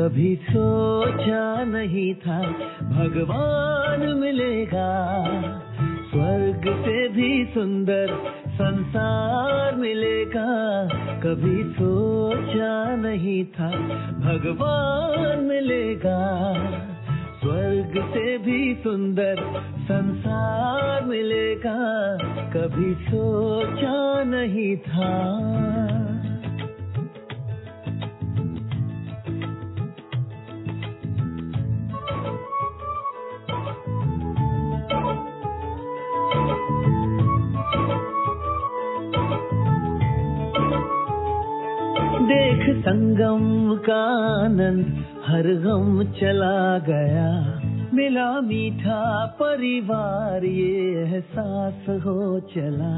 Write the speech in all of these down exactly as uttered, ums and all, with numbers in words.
कभी सोचा नहीं था भगवान मिलेगा, स्वर्ग से भी सुंदर संसार मिलेगा। कभी सोचा नहीं था भगवान मिलेगा, स्वर्ग से भी सुंदर संसार मिलेगा। कभी सोचा नहीं था। देख संगम का आनंद हर गम चला गया, मिला मीठा परिवार ये एहसास हो चला।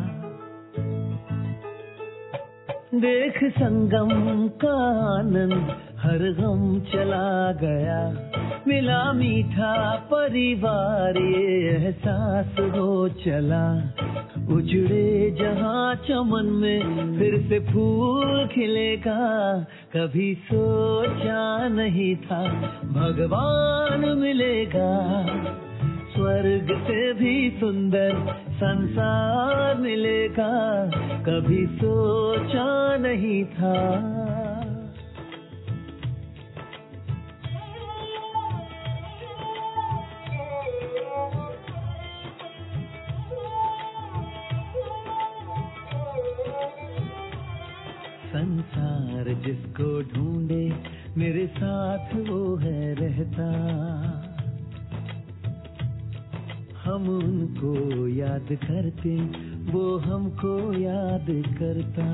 देख संगम का आनंद हर गम चला गया, मिला मीठा परिवार ये एहसास हो चला। उजड़े जहाँ चमन में फिर से फूल खिलेगा, कभी सोचा नहीं था भगवान मिलेगा, स्वर्ग से भी सुंदर संसार मिलेगा। कभी सोचा नहीं था। संसार जिसको ढूंढे मेरे साथ वो है रहता, हम उनको याद करते वो हमको याद करता।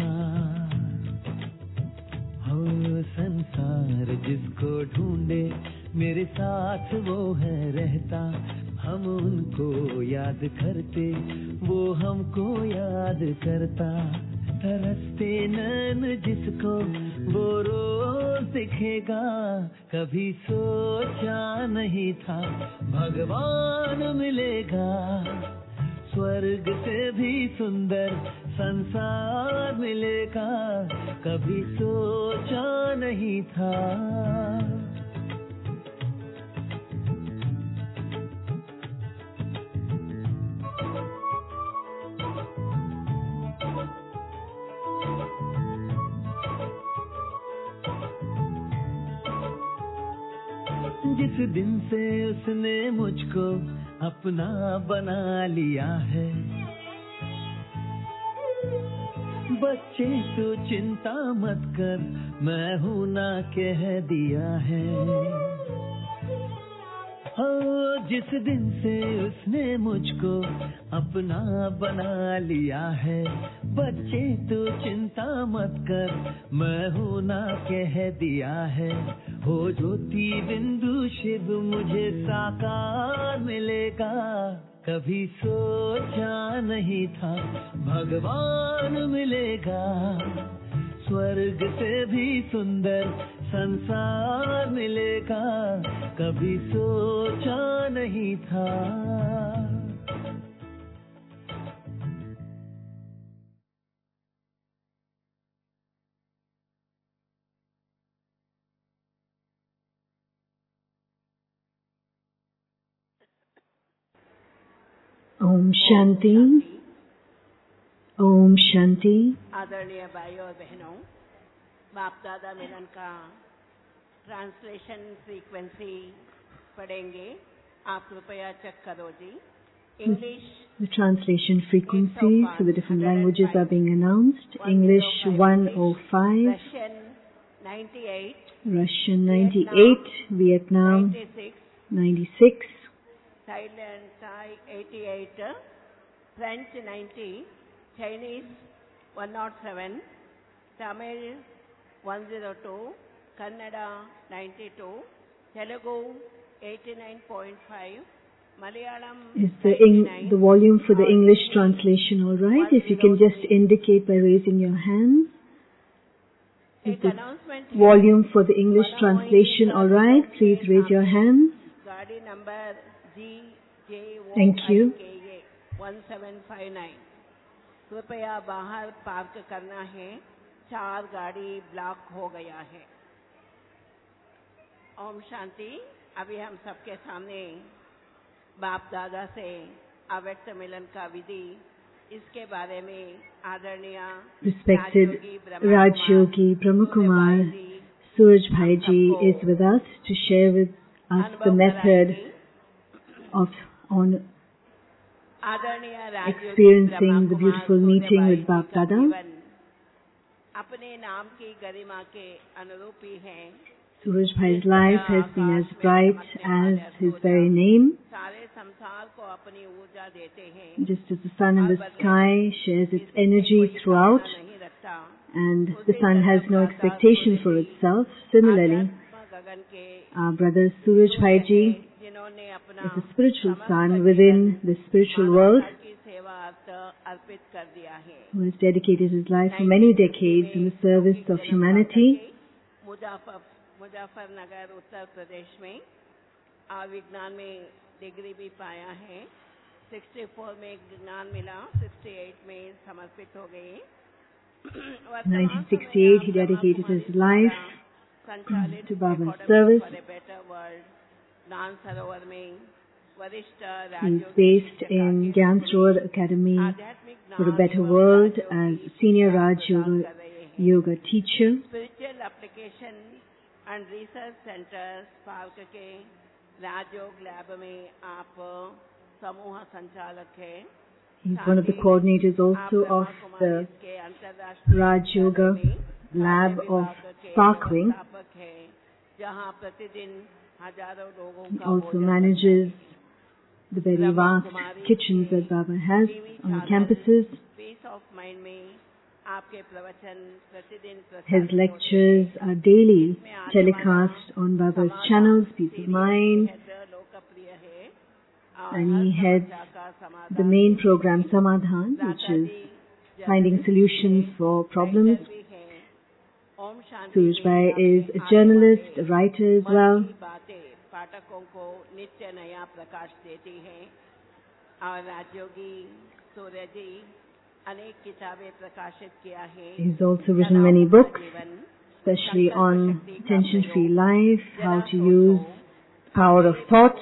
हो संसार जिसको ढूंढे मेरे साथ वो है रहता, हम उनको याद करते वो हमको याद करता। तरसते नैन जिसको वो रोज दिखेगा, कभी सोचा नहीं था भगवान मिलेगा, स्वर्ग से भी सुंदर संसार मिलेगा। कभी सोचा नहीं था। जिस दिन से उसने मुझको अपना बना लिया है, बच्चे तो चिंता मत कर मैं हूँ ना कह दिया है। हो जिस दिन से उसने मुझको अपना बना लिया है, बच्चे तो चिंता मत कर मैं हूँ ना कह दिया है। हो ज्योति बिंदु शिव मुझे साकार मिलेगा, कभी सोचा नहीं था भगवान मिलेगा, स्वर्ग से भी सुंदर संसार मिलेगा। कभी सोचा नहीं था। ओम शांति, ओम शांति। आदरणीय भाइयों और बहनों, बाप दादा मिलन का ट्रांसलेशन फ्रीक्वेंसी पढ़ेंगे, आप कृपया चेक करो जी। English, the translation frequencies for the different languages are being announced. English one oh five, Russian ninety-eight, Russian ninety-eight, Vietnam ninety-six, Thailand Thai eighty-eight, French ninety, Chinese one oh seven, Tamil one oh two, Kannada ninety-two, Telugu eighty-nine point five, Malayalam is the, the volume for the English translation all right? If you can just indicate by raising your hands. Is the volume for the English translation all right? Please raise your hands. Thank you. one seven five nine. कृपया बाहर park करना है, चार गाड़ी block हो गया है। ओम शांति। अभी हम सबके सामने बाप दादा से अव्यक्त मिलन का विधि, इसके बारे में आदरणीय Respected Raj Yogi Brahma Kumar Suraj Bhai Ji is with us to share with us the method of on experiencing the beautiful meeting with Bap Dada. अपने नाम की गरिमा के अनुरूप ही हैं। Suraj Bhai's life has been as bright as his very name. सारे संसार को अपनी ऊर्जा देते हैं। Just as the sun in the sky shares its energy throughout, and the sun has no expectation for itself, similarly, our brother Suraj Bhai Ji is a spiritual sun within the spiritual world, who has dedicated his life for many decades in the service of humanity. Muzaffarnagar Uttar Pradesh में विज्ञान में degree भी पाया है। चौंसठ में ज्ञान मिला, अड़सठ में समर्पित हो गए। nineteen sixty-eight he dedicated his life to Baba's service. He is based in Gyan Sarovar Academy for a Better World as Senior Raj Yoga, yoga teacher. Spiritual application and research centers park के Rajyoga lab में आप समूह संचालक हैं। He's one of the coordinators also of the Raj Yoga lab of Sparkwing. He also manages the very vast kitchens that Baba has on the campuses. His lectures are daily telecast on Baba's channels, Peace of Mind, and he heads the main program Samadhan, which is finding solutions for problems. Suraj Bhai is a journalist, a writer as well. He's also written many books, especially on tension-free life, how to use power of thoughts.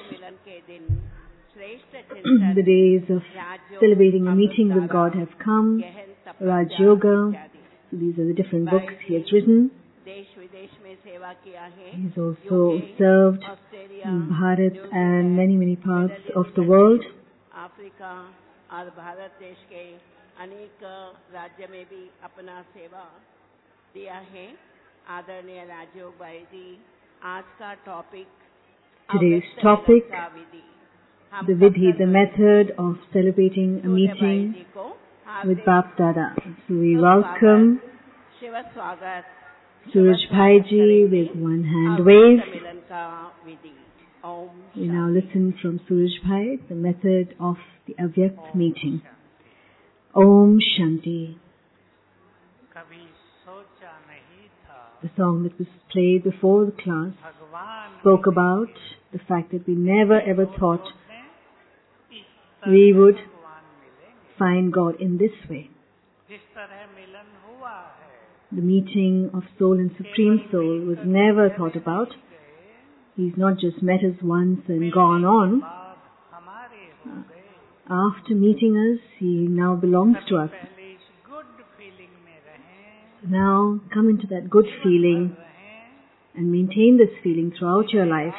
The days of celebrating a meeting with God have come. Raj Yoga. So these are the different books he has written. He's also served in Bharat and many, many parts of the world. अनेक राज्य में भी अपना सेवा दिया है। आदरणीय राजयोग भाई जी, आज का topic Today's topic, the vidhi, the method of celebrating a meeting with Bap Dada. So we welcome Suraj Bhai Ji with one hand wave. We now listen from Suraj Bhai, the method of the Avyakt meeting. Om Shanti. The song that was played before the class spoke about the fact that we never ever thought we would find God in this way. The meeting of soul and Supreme Soul was never thought about. He's not just met us once and gone on. After meeting us, he now belongs to us. Now come into that good feeling and maintain this feeling throughout your life.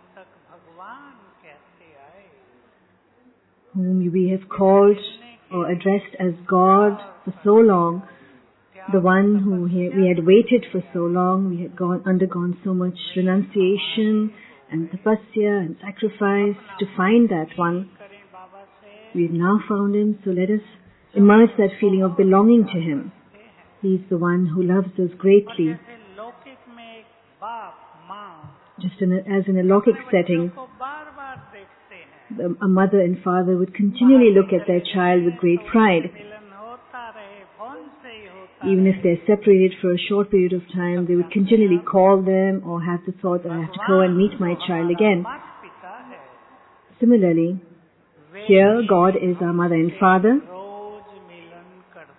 Whom we have called or addressed as God for so long, the one who we had waited for so long, we had gone, undergone so much renunciation and tapasya and sacrifice to find that one. We have now found him, so let us immerse that feeling of belonging to him. He is the one who loves us greatly. Just in a, as in a Lokik setting, the, a mother and father would continually look at their child with great pride. Even if they're separated for a short period of time, they would continually call them or have the thought that I have to go and meet my child again. Similarly, here God is our mother and father,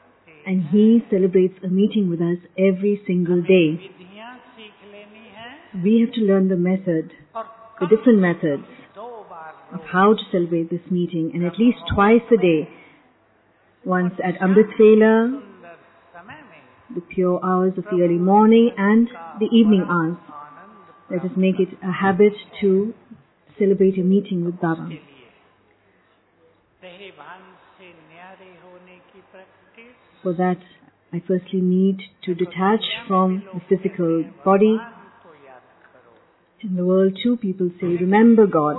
and he celebrates a meeting with us every single day. we have to learn the method, the different methods of how to celebrate this meeting, and at least twice a day, once at Amrit Vela, the pure hours of the early morning, and the evening hours. Let us make it a habit to celebrate a meeting with Baba. For that, I firstly need to detach from the physical body. In the world too, people say, remember God.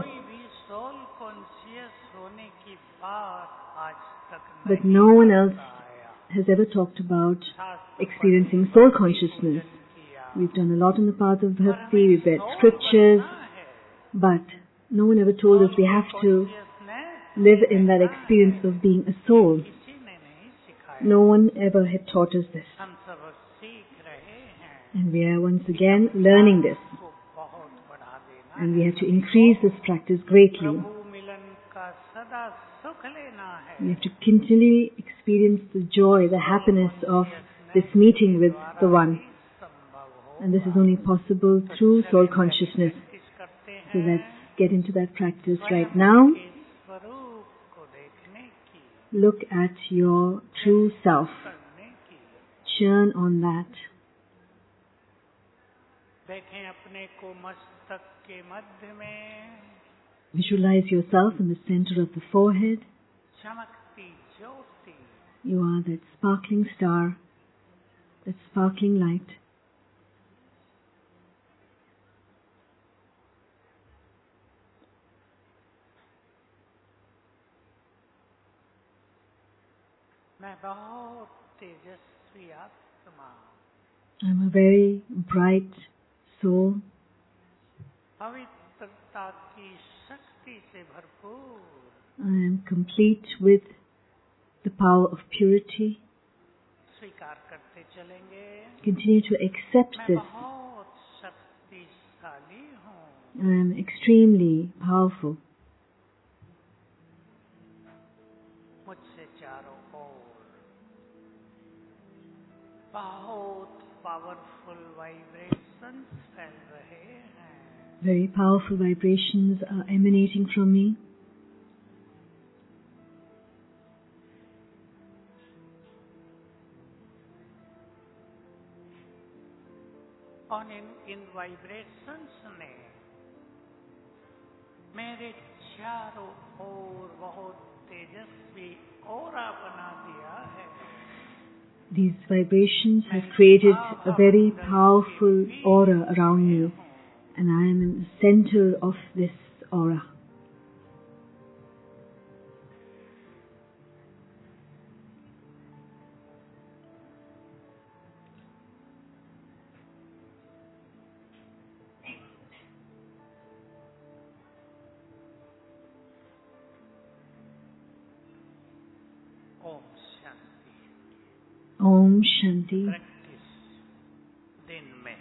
But no one else has ever talked about experiencing soul consciousness. We've done a lot in the path of Bhakti, we've read scriptures, but no one ever told us we have to live in that experience of being a soul. No one ever had taught us this. And we are once again learning this. And we have to increase this practice greatly. We have to continually experience the joy, the happiness of this meeting with the One. And this is only possible through soul consciousness. So let's get into that practice right now. Look at your true self. Churn on that. Visualize yourself in the center of the forehead. You are that sparkling star, that sparkling light. I'm a very bright soul. I am complete with the power of purity. Continue to accept this. I am extremely powerful. Very powerful vibrations are emanating from me. और इन इन vibrations ने मेरे चारों ओर बहुत तेजस्वी aura बना दिया है. These vibrations have created a very powerful aura around me, and I am in the center of this aura. Om Shanti. Practice दिन में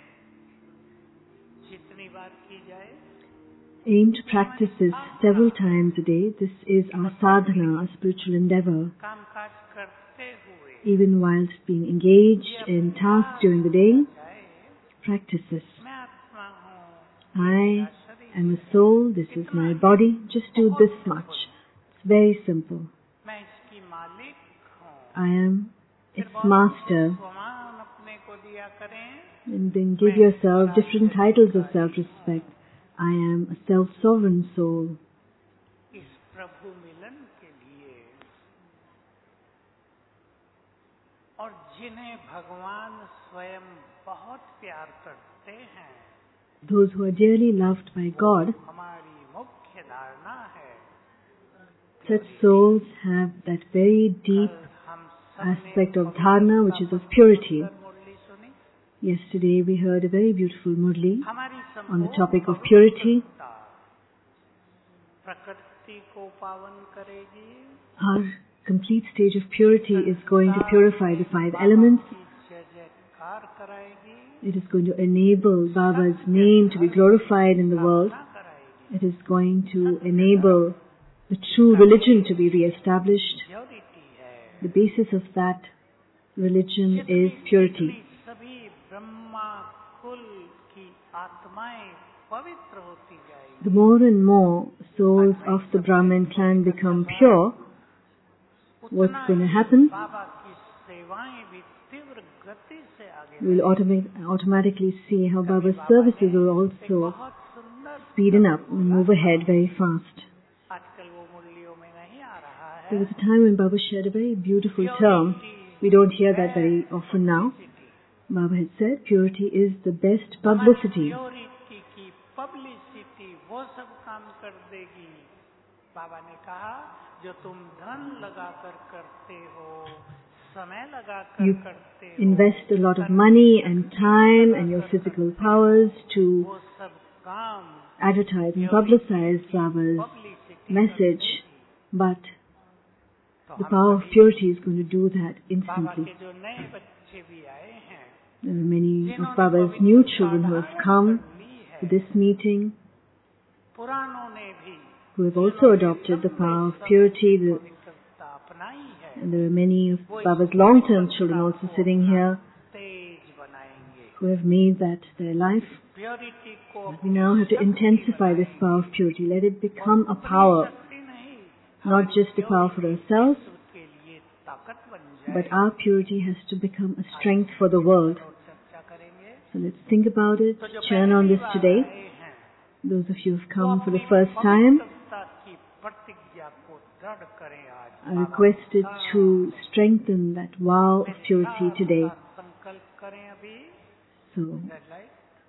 जितनी बार की जाए. Aim to practice this several times a day. This is our sadhana, our spiritual endeavor. कामकाज करते हुए, Even whilst being engaged in tasks during the day, practice this. मैं आत्मा हूँ. I am a soul. This is my body. Just do this much. It's very simple. मैं इसकी मालिक हूँ. I am its master. समान अपने को दिया करें. And then give yourself different titles of self-respect. I am a self-sovereign soul. इस प्रभु मिलन के लिए और जिन्हें भगवान स्वयं बहुत प्यार करते हैं, Those who are dearly loved by God, हमारी मुख्य धारणा है. such souls have that very deep aspect of dharana, which is of purity. Yesterday we heard a very beautiful murli on the topic of purity. प्रकृति को पावन करेगी. Our complete stage of purity is going to purify the five elements. जय जयकार कराएगी. It is going to enable Baba's name to be glorified in the world. It is going to enable the true religion to be re-established. The basis of that religion is purity. सभी ब्रह्मा कुल की आत्मा आत्माएं पवित्र होती जाएगी। the more and more souls of the Brahmin clan become pure, what's going to happen? बाबा की सेवाएं भी तीव्र गति से आगे We'll automa- automatically see how Baba's services will also बहुत सुंदर speeden up and move ahead very fast. आजकल वो मुरलियों में नहीं आ रहा है। There was a time when Baba shared a very beautiful term. We don't hear that very often now. Baba had said, purity is the best publicity. Purity की publicity वो सब काम कर देगी। बाबा ने कहा जो तुम धन लगाकर करते हो, समय लगाकर You करते हो, invest a lot of money and time and your physical powers to वो सब काम advertise and publicize Baba's publicity message, but the power of purity is going to do that Baba instantly. के जो नए बच्चे भी आए हैं, There are many of Baba's new children who have come to this meeting, पुरानों ने भी who have also adopted the power of purity. The, पवित्रता अपनाई है, and there are many of Baba's long-term children also sitting here तेज बनाएंगे। who have made that their life. Purity को We now have to intensify this power of purity. Let it become a power, शक्ति नहीं, not just a power for ourselves, उसके लिए ताकत बन जाए। but our purity has to become a strength for the world. और चर्चा करेंगे। So let's think about it, तो जो churn on पहली this बार today. आए हैं, Those of you who have वो come for the अपनी first time पवित्रता की प्रतिज्ञा को दृढ़ करें आज। are requested to strengthen that vow of purity today. संकल्प करें अभी। So Red light।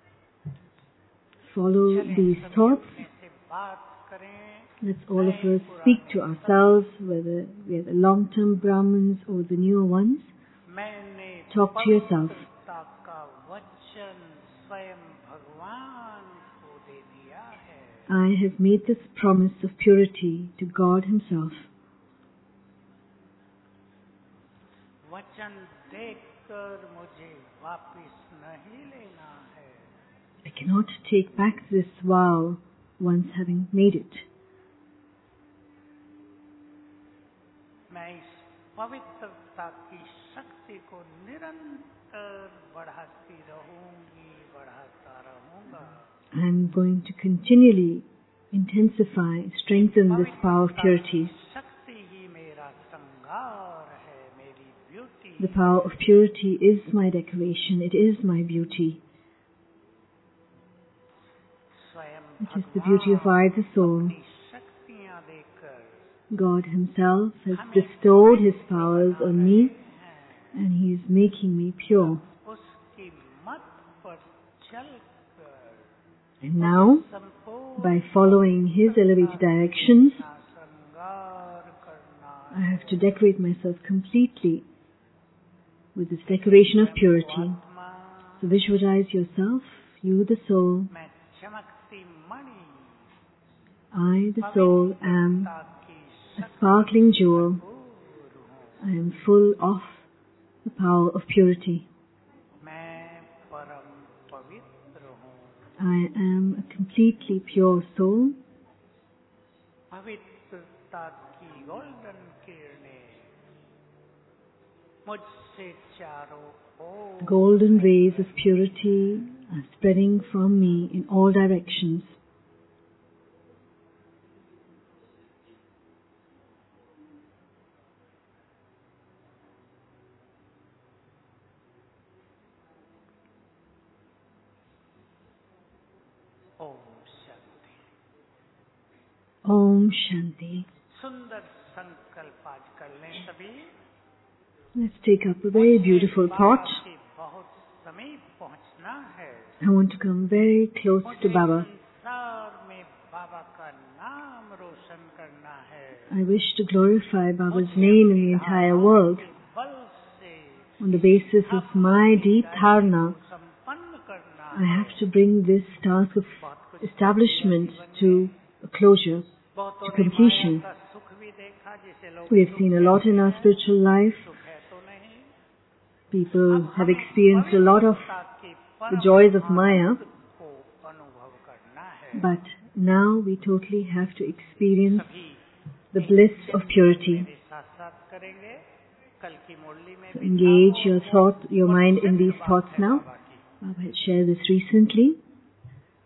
follow these सभी thoughts. अपने से बात करें। Let's all of us speak to ourselves, whether we are the long-term Brahmins or the newer ones. मैंने Talk to yourself. पवित्रता का वचन स्वयं भगवान को दे दिया है। I have made this promise of purity to God Himself. वचन देकर मुझे वापस नहीं लेना है। I cannot take back this vow once having made it. मैं इस पवित्रता की शक्ति को निरंतर बढ़ाती रहूंगी, बढ़ाता रहूंगा। I am going to continually intensify, strengthen this power of purity. शक्ति ही मेरा श्रृंगार है, मेरी beauty. The power of purity is my decoration, it is my beauty. स्वयं It is the beauty of I, the soul. अपनी शक्तियां देकर God Himself has bestowed His powers on me and He is making me pure. उसकी मत पर चलकर And now, संपूर्ण by following His elevated directions, श्रृंगार करना I have to decorate myself completely with this decoration of purity. आत्मा So visualize yourself, you the soul, मैं चमकती मणि I the soul am ताकि a sparkling jewel. I am full of the power of purity. मैं परम पवित्र हूँ। I am a completely pure soul. पवित्रता की गोल्डन किरणें मुझसे चारों ओर Golden rays of purity are spreading from me in all directions. Om Shanti. Om Shanti. सुंदर संकल्प आज कर लें सभी। Let's take up a very beautiful thought. बाबा के बहुत समीप पहुंचना है। I want to come very close to Baba. संसार में बाबा का नाम रोशन करना है। I wish to glorify Baba's name in the entire world. बल से On the basis of my deep dharana, संपन्न करना I have to bring this task of establishment to a closure, बहुतों to ने completion. माया का सुख भी देखा जिसे लोग We have seen a lot in our spiritual life. सुख है तो नहीं। People have experienced a lot of ताकि the joys of Maya, को अनुभव करना है। but now we totally have to experience सभी the bliss of purity. मेरे साथ साथ करेंगे। कल की मुरली में So भी engage your thought, your mind in these thoughts now. बाबा की Baba had shared this recently.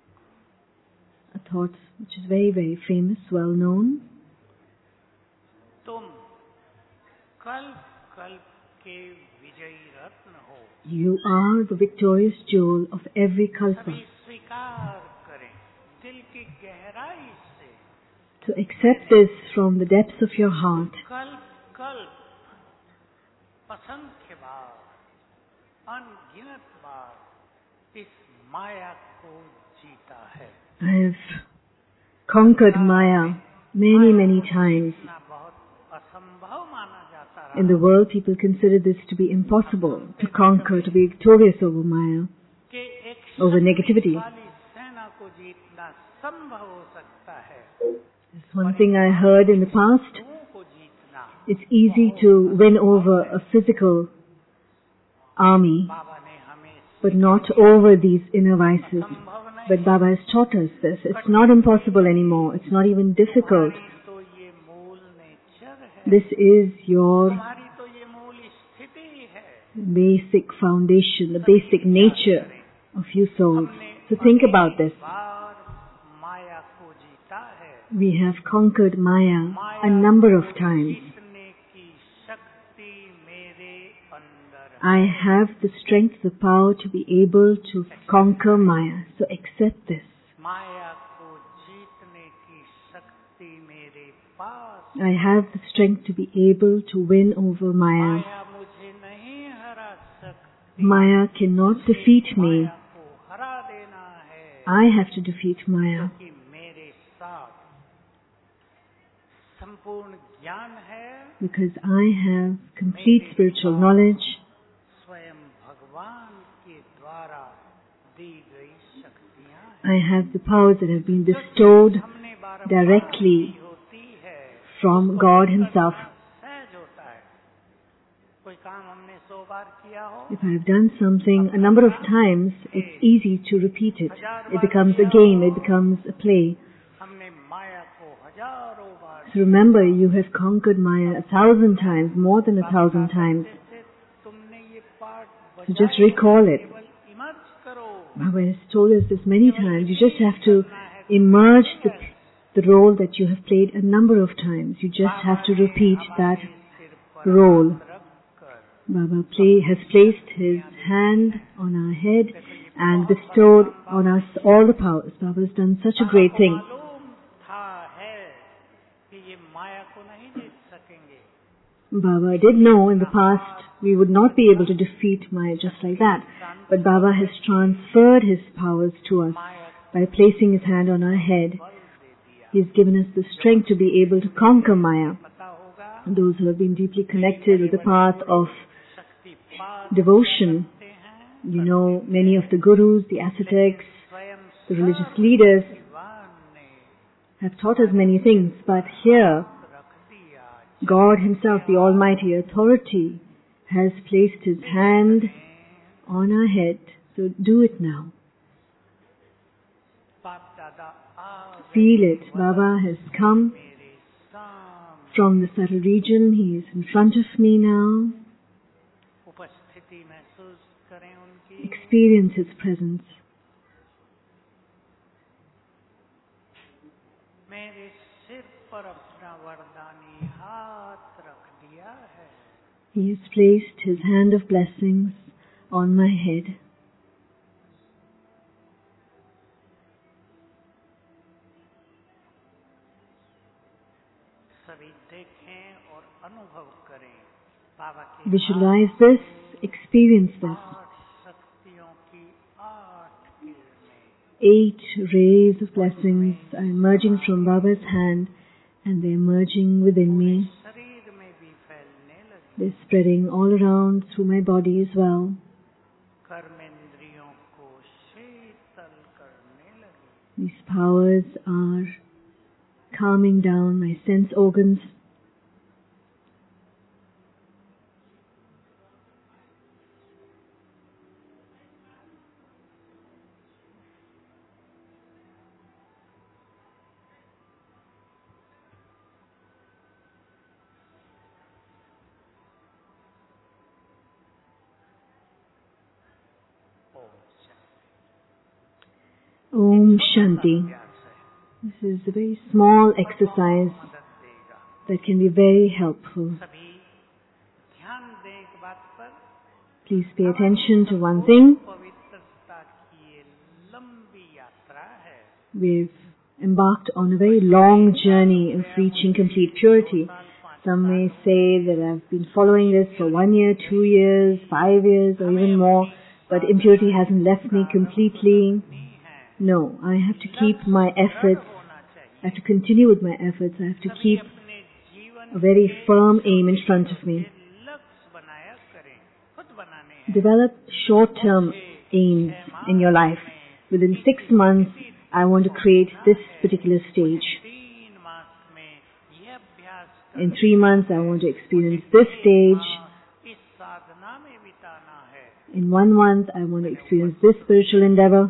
thought which is very, very famous, well known. तुम कल्प कल्प के विजयी रत्न हो. You are the victorious jewel of every kalpa. सभी स्वीकार करें दिल की गहराई से. To accept this from the depths of your heart. कल्प कल्प असंख्य बार, अनगिनत बार इस माया को जीता है. I have conquered Maya many, many times. बहुत असंभव माना जाता रहा. In the world, people consider this to be impossible, to conquer, to be victorious over Maya, कि एक over negativity. शक्तिशाली सेना को जीतना संभव हो सकता है. There's one thing I heard in the past. लोगों को जीतना It's easy to win over a physical army, बाबा ने हमें but not over these inner vices. संभव नहीं. But Baba has taught us this. It's not impossible anymore. It's not even difficult. तो ये मूल नेचर है. This is your हमारी तो ये मूल स्थिति है. basic foundation, the basic nature of you souls. So think about this. बार माया को जीता है. We have conquered Maya a number of times. जीतने की शक्ति मेरे अंदर है. I have the strength, the power to be able to conquer Maya. So accept this. माया को जीतने की शक्ति मेरे पास. I have the strength to be able to win over Maya. माया मुझे नहीं हरा सकती. Maya cannot defeat me. माया को हरा देना है. I have to defeat Maya. क्योंकि मेरे साथ संपूर्ण ज्ञान है. Because I have complete spiritual knowledge. स्वयं भगवान के द्वारा दी गई शक्तियां. I have the powers that have been bestowed हमने बार directly होती है. from God Himself. सहज होता है. कोई काम हमने सौ बार किया हो. If I have done something a number of times, it's easy to repeat it. It becomes a game, it becomes a play. हमने माया को हजारों बार. So remember, you have conquered Maya a thousand times, more than a thousand times. जैसे तुमने ये पाठ So just recall it. केवल emerge करो. Baba has told us this many times. You just have to emerge the, the role that you have played a number of times. You just have to repeat that role. Baba play, has placed His hand on our head and bestowed on us all the powers. Baba has done such a great thing. मालूम था है कि ये माया को नहीं जीत सकेंगे. Baba did know in the past we would not be able to defeat Maya just like that. But Baba has transferred His powers to us by placing His hand on our head. He has given us the strength to be able to conquer Maya. पता होगा Those who have been deeply connected with the path of शक्ति पाठ devotion, हैं. you know, many of the gurus, the ascetics, स्वयं the religious leaders भगवान ने have taught us many things. But here, रख दिया. God Himself, the Almighty Authority, has placed His hand on our head. So do it now. बाप दादा आ Feel it. Baba has come मेरे सामने. from the subtle region. He is in front of me now. उपस्थिति महसूस करें उनकी. Experience His presence. मेरे सिर पर अपना वरदानी हाथ रख दिया है. He has placed His hand of blessings on my head. सभी देखें और अनुभव करें बाबा की Visualize this, experience this. आठ शक्तियों की आठ किरणें. Eight rays of blessings are emerging from Baba's hand and they're emerging within me. शरीर में भी फैलने लगी. They're spreading all around through my body as well. कर्मेंद्रियों को शीतल करने लगी. These powers are calming down my sense organs. Om Shanti. Om Shanti. अभ्यास है. This is a very small exercise मदद देगा। that can be very helpful. सभी ध्यान दें एक बात पर, Please pay attention to one thing. पवित्रता की ये लंबी यात्रा है। We've embarked on a very long journey of reaching complete purity. Some may say that I've been following this for one year, two years, five years, or even more, but impurity hasn't left me completely. No, I have to keep my efforts. I have to continue with my efforts. I have to keep a very firm aim in front of me. लक्ष्य बनाया करें, खुद बनाने हैं। Develop short-term aims in your life. Within six months, I want to create this particular stage. तीन मास में ये अभ्यास In three months, I want to experience this stage. इस साधना में बिताना है। In one month, I want to experience this spiritual endeavor.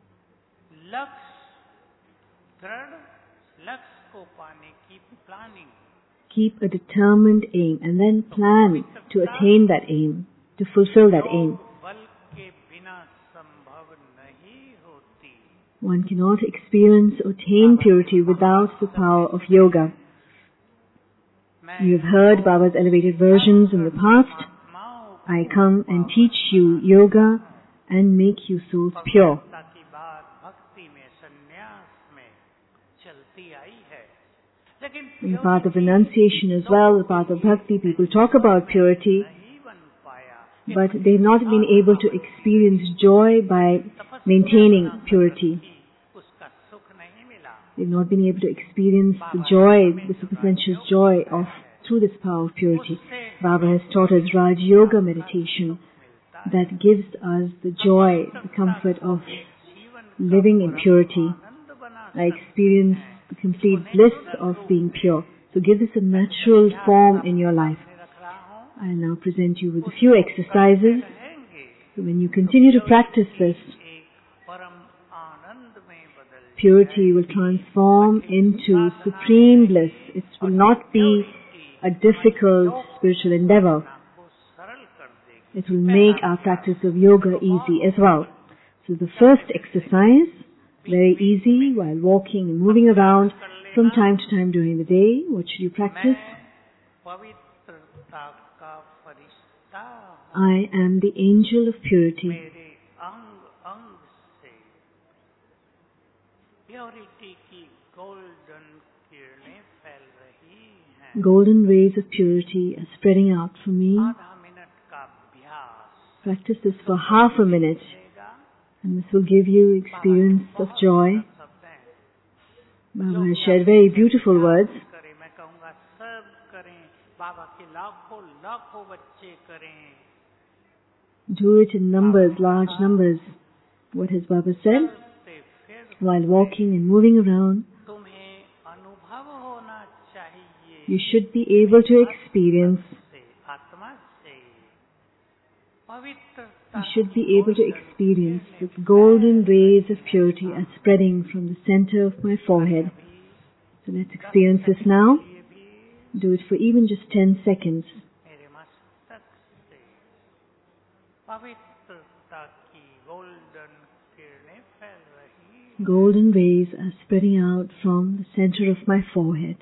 लक्ष्य दृढ़ लक्ष्य को पाने की planning, Keep a determined aim and then plan to attain that aim, to fulfill that aim. बल के बिना संभव नहीं होती। One cannot experience or attain purity without the power of yoga. You have heard Baba's elevated versions in the past. I come and teach you yoga and make you souls pure. ताकि बात भक्ति में संन्यास में चलती आई है, लेकिन In the path of renunciation as well, the path of bhakti, people talk about purity, नहीं बन पाया। but they've not been able to experience joy by maintaining purity. उसका सुख नहीं मिला। They've not been able to experience the joy, the supersensual joy of through this power of purity. Baba has taught us Raj Yoga meditation that gives us the joy, the comfort of living in purity. I experience the complete bliss of being pure. So give this a natural form in your life. I'll now present you with a few exercises. So when you continue to practice this, परम आनंद में बदल purity will transform into supreme bliss. It will not be a difficult spiritual endeavor. को सरल कर देगी। It will make our practice of yoga easy as well. So the first exercise, very easy, while walking and moving around from time to time during the day. What should you practice? पवित्रता का फरिश्ता हूँ, I am the angel of purity. मेरे अंग अंग से purity की golden किरणें फैल रही हैं। Golden rays of purity are spreading out for me. आधा मिनट का अभ्यास Practice this for half a minute, देगा। and this will give you experience of joy. शब्द हैं, Baba has shared very beautiful words. करें, मैं कहूँगा सब करें, बाबा के लाखों लाखों बच्चे करें। Do it in numbers, large numbers. What has Baba said? चलते फिर While walking and moving around, तुम्हें अनुभव होना चाहिए you should be able to experience, से, आत्मा से पवित्रता you should be able to experience that golden rays of purity are spreading from the center of my forehead. So let's experience this now. ये भी Do it for even just ten seconds. मेरे मस्तक से पवित्रता की golden किरणें फैल रही हैं। Golden rays are spreading out from the center of my forehead.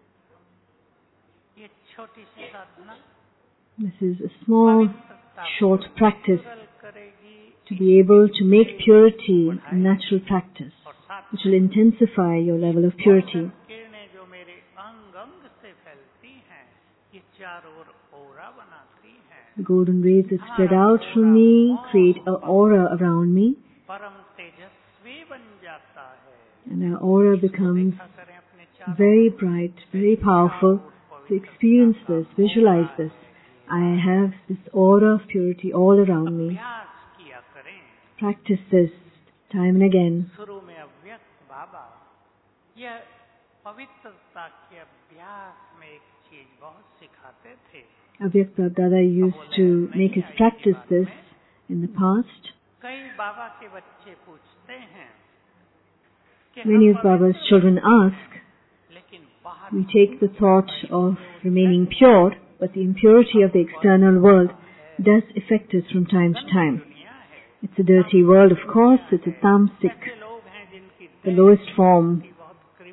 ये छोटी सी साधना This is a small, short practice सरल करेगी to be able to make purity a natural practice, और साथ which will intensify your level of purity. किरणें जो मेरे अंग अंग से फैलती हैं, ये चारों ओर ओरा बनाती हैं। The golden rays that spread out from me create an aura around me, परम तेजस्वी बन जाता है। and our aura becomes देखा करें अपने चारों very bright, very powerful. To experience this, visualize this. I have this aura of purity all around me. अभ्यास किया करें। Practice this time and again. शुरू में अव्यक्त बाबा यह पवित्रता के अभ्यास में एक चीज बहुत सिखाते थे। Avyak Prabdada used to make us practice this in the past. कई बाबा के बच्चे पूछते हैं कि Many हम of Baba's children ask, लेकिन बाहर we take the thought of remaining pure, but the impurity of the external world does affect us from time to time. दुनिया है। It's a dirty world, of course. It's a tamasic, ऐसे लोग हैं जिनकी the lowest form बहुत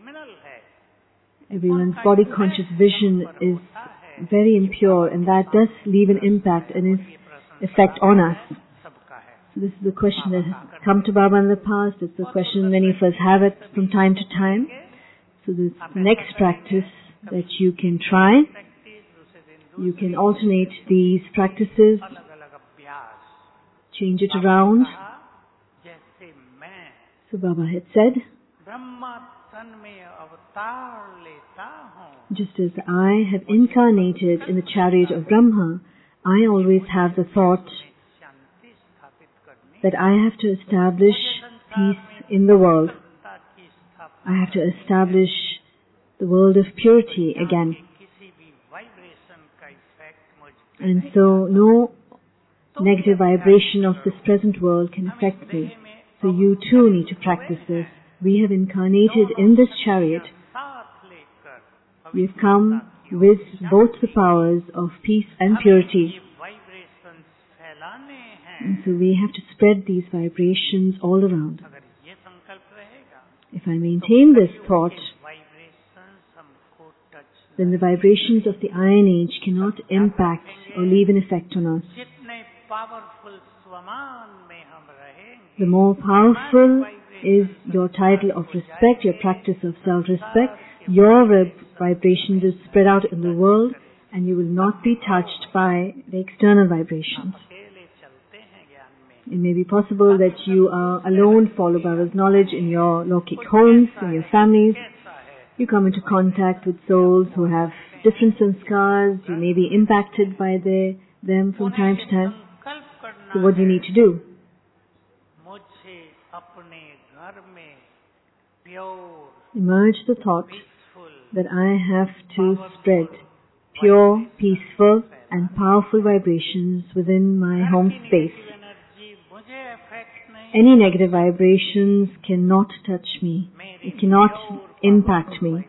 Everyone's body conscious vision is very impure, and that does leave an impact and its effect on us. So this is a question that has come to Baba in the past. It's a question many of us have it from time to time. So this next practice that you can try, you can alternate these practices, change it around. So Baba had said, just as I have incarnated in the chariot of Brahma, I always have the thought that I have to establish peace in the world. I have to establish the world of purity again. And so no negative vibration of this present world can affect me. So you too need to practice this. We have incarnated in this chariot. We have come with both the powers of peace and purity. And so we have to spread these vibrations all around. If I maintain this thought, then the vibrations of the Iron Age cannot impact or leave an effect on us. The more powerful is your title of respect, your practice of self-respect, your vibrations will spread out in the world and you will not be touched by the external vibrations. It may be possible that you are alone, follow Baba's knowledge in your Lokik homes, in your families. You come into contact with souls who have different sanskars. You may be impacted by the, them from time to time. So what do you need to do? Emerge the thought that I have to spread pure, peaceful and powerful vibrations within my home space. Any negative vibrations cannot touch me. It cannot impact me.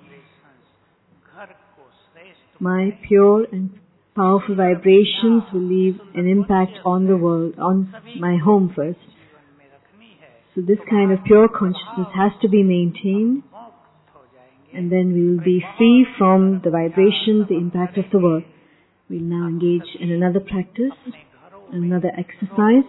My pure and powerful vibrations will leave an impact on the world, on my home first. So this kind of pure consciousness has to be maintained, and then we will be free from the vibrations, the impact of the world. We'll now engage in another practice, another exercise.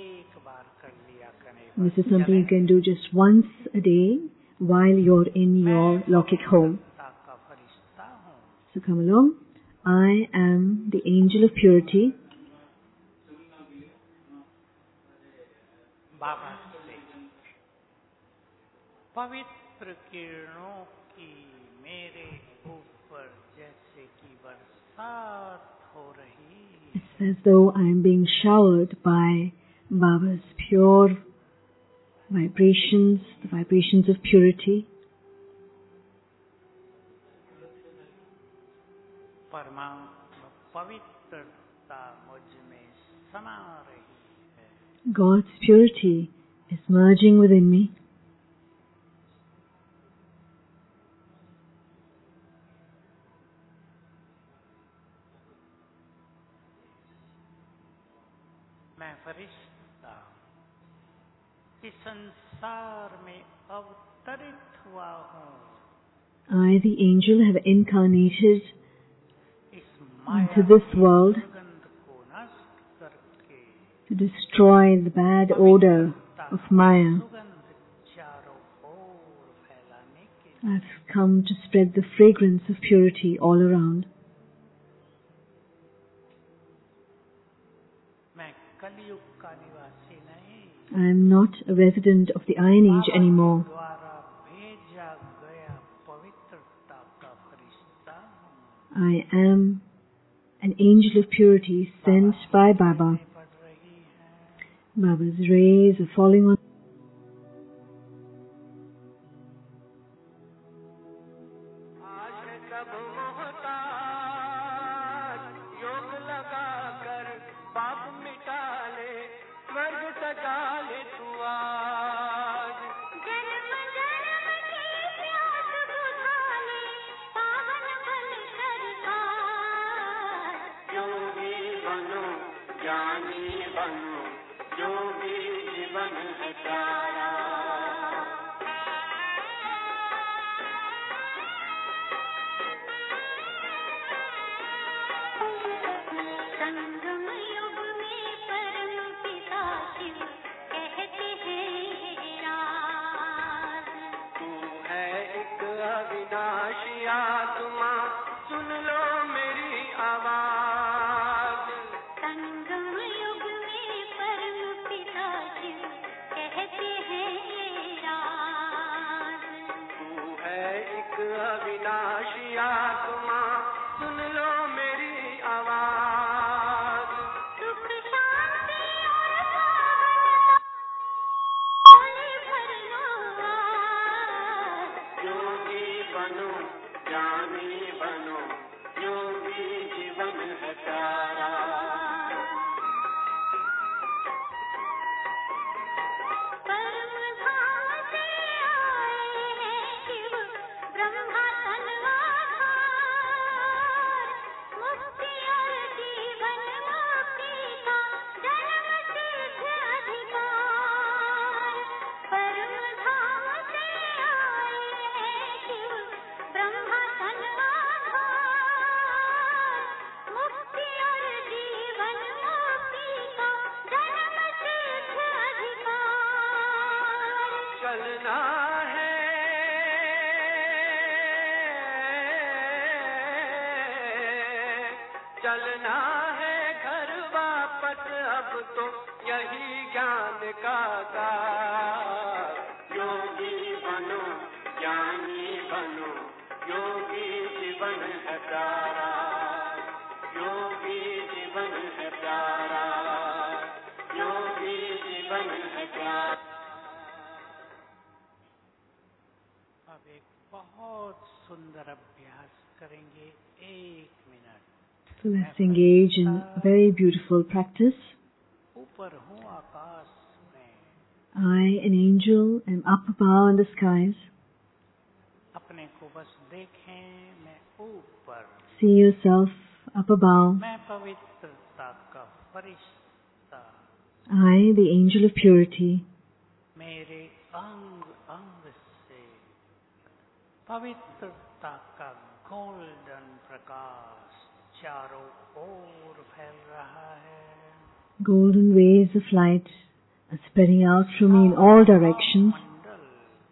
And this is something you can do just once a day while you're in your Lokik home. So come along. I am the angel of purity. पवित्र किरणों की मेरे ऊपर जैसे कि बरसात हो रही. It's as though I am being showered by Baba's pure vibrations, the vibrations of purity. परमात्मा पवित्रता मुझ में समा रही है. God's purity is merging within me. मैं फरिश्ता इस संसार में अवतरित हुआ हूँ. I, the angel, have incarnated into this world to destroy the bad odor of Maya. I've come to spread the fragrance of purity all around. I am not a resident of the Iron Age anymore. I am an angel of purity sent by Baba. Baba's rays are falling on संगम युग में परम पिता शिव कहते हैं राज। तू है एक अविनाशी आत्मा, सुन लो मेरी आवाज। संगम युग में परम पिता शिव कहते हैं राज। तू है एक अविनाशी आत्मा, सुन लो मेरी आवाज। सुख शांति और पावन भर लो आज। योगी बनो ज्ञानी बनो, योगी जीवन है प्यारा। परम धाम से आए हैं शिव ब्रह्मा तनवाधार। मुक्ति और जीवन मुक्ति का जन्म सिद्ध अधिकार। परम धाम से आए हैं शिव ब्रह्मा तनवाधार। मुक्ति और जीवन मुक्ति का जन्म सिद्ध अधिकार। चलना है चलना है घर वापस, अब तो यही ज्ञान का द्वार। योगी बनो ज्ञानी बनो, योगी जीवन है प्यारा। योगी जीवन है प्यारा, योगी जीवन है प्यारा। अब एक बहुत सुंदर अभ्यास करेंगे, एक minute. So let's engage in a very beautiful practice. ऊपर हूँ आकाश में, I, an angel, am up above in the skies. अपने को बस देखें, मैं ऊपर, See yourself up above. मैं पवित्रता का फरिश्ता, I, the angel of purity, मेरे अंग अंग से पवित्रता का गोल्डन प्रकाश चारों ओर फैल रहा है। golden rays of light are spreading out from me in all directions. मंडल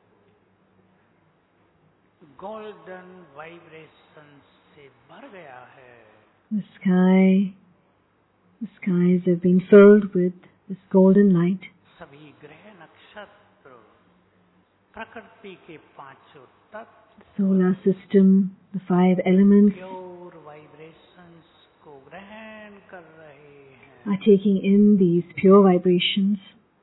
गोल्डन वाइब्रेशन से भर गया है। The sky, the skies have been filled with this golden light. सभी ग्रह नक्षत्र, प्रकृति के पांचों तत्व, The solar system, the five elements pure vibrations को ग्रहण कर रहे हैं। are taking in these pure vibrations.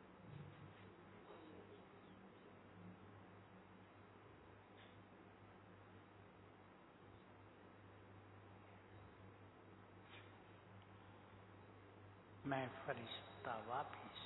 मैं फरिश्ता वापिस।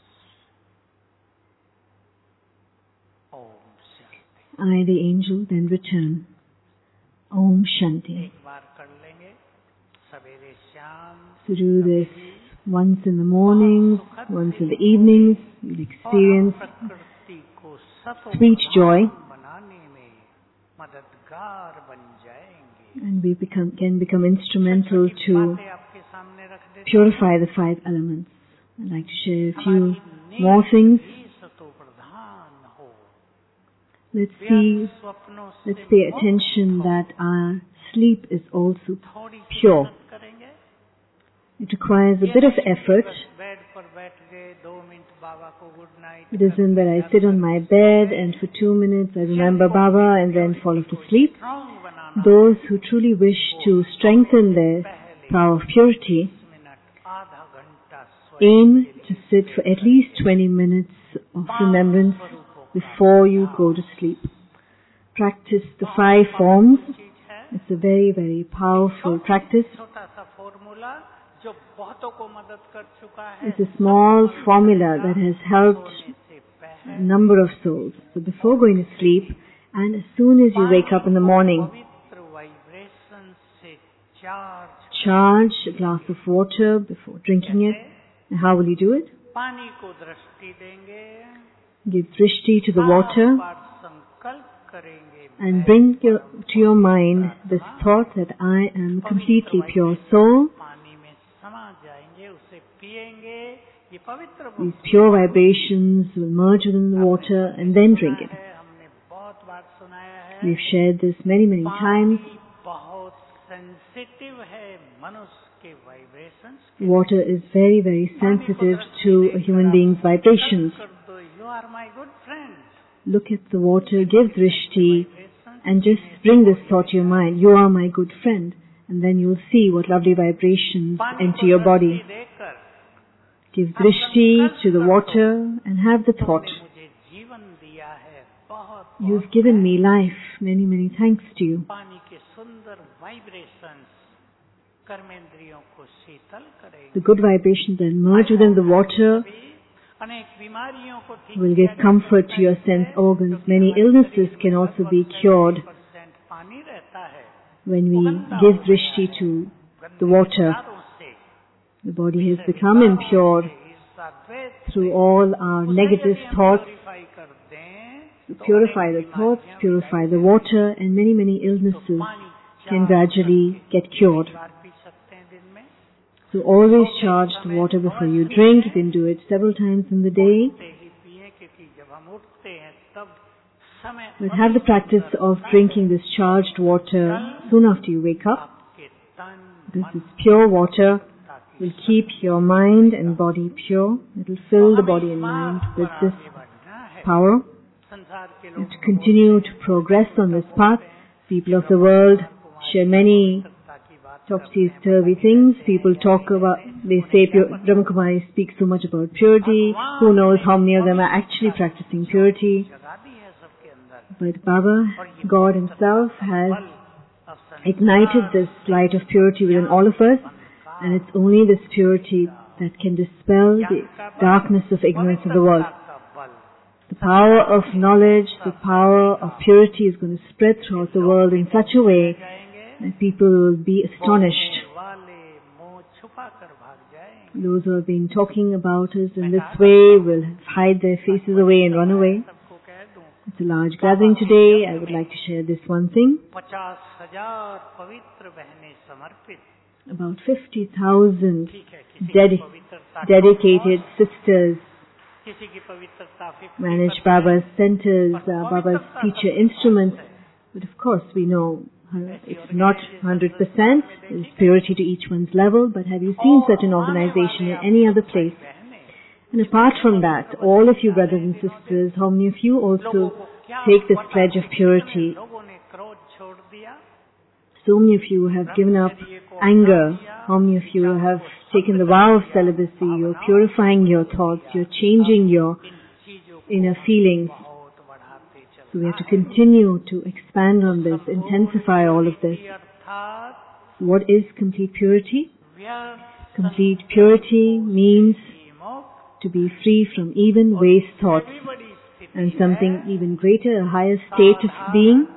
Om Shanti. I, the angel, then return. Om Shanti. एक बार कर लेंगे, सवेरे शाम। So do this once in the mornings, once in the evenings. You'll experience प्रकृति को sweet joy, बनाने में मददगार बन जाएंगे। and we become, can become instrumental to बातें आपके सामने रख देते हैं। purify the five elements. I'd like to share a few more things. सतो प्रधान हो। Let's see, स्वप्नों से let's pay attention that our sleep is also थोड़ी सी pure. मेहनत करेंगे। It requires a bit of effort. बस बेड पर बैठ गए, दो मिनट बाबा को good night. It isn't that I sit on my bed and for two minutes I remember Baba and then fall off to sleep. Strong बनाना Those who truly wish to strengthen their power of purity minute आधा घंटा aim to sit for at least twenty minutes of remembrance before you go to sleep. Practice the five forms. It's a very, very powerful practice. छोटा सा formula जो बहुतों को मदद कर चुका है। It's a small formula that has helped a number of souls. So before going to sleep and as soon as you wake up in the morning, पवित्र वाइब्रेशन से charge, charge a glass of water before drinking it. And how will you do it? पानी को दृष्टि देंगे, Give drishti to the water बार संकल्प करेंगे, and bring your, to your mind this thought that I am completely pure soul. पानी में समा जाएंगे, उसे पिएंगे। ये पवित्र These pure vibrations will merge within the water and then drink it. हमने बहुत बार सुनाया है। We've shared this many, many times. पानी बहुत सेंसिटिव है मनुष्य के vibrations. Water is very, very sensitive to a human being's vibrations. You are my good friend. Look at the water, give drishti, and just bring this thought to your mind. You are my good friend. And then you'll see what lovely vibrations enter your body. Give drishti to the water and have the thought. You've given me life. Many, many thanks to you. The good vibrations that merge within the water will give comfort to your sense organs. Many illnesses can also be cured when we give drishti to the water. The body has become impure through all our negative thoughts. To purify the thoughts, purify the water, and many, many illnesses can gradually get cured. So always charge the water before you drink. You can do it several times in the day. But have the practice of drinking this charged water soon after you wake up. This is pure water. It will keep your mind and body pure. It will fill the body and mind with this power. You have to continue to progress on this path. People of the world share many topsy-turvy things. People talk about, they say Brahma Kumari speaks so much about purity. Who knows how many of them are actually practicing purity? But Baba, God Himself, has ignited this light of purity within all of us, and it's only this purity that can dispel the darkness of ignorance of the world. The power of knowledge, the power of purity is going to spread throughout the world in such a way that people will be astonished. Those who have been talking about us in this way will hide their faces away and run away. It's a large gathering today. I would like to share this one thing. About fifty thousand dedi- dedicated sisters manage Baba's centers, uh, Baba's teacher instruments. But of course we know uh, it's not one hundred percent. There's purity to each one's level. But have you seen such an organization in any other place? And apart from that, all of you brothers and sisters, how many of you also take this pledge of purity? So many of you have given up anger. How many of you have taken the vow of celibacy? You're purifying your thoughts. You're changing your inner feelings. So we have to continue to expand on this, intensify all of this. What is complete purity? Complete purity means to be free from even waste thoughts and something even greater, a higher state of being,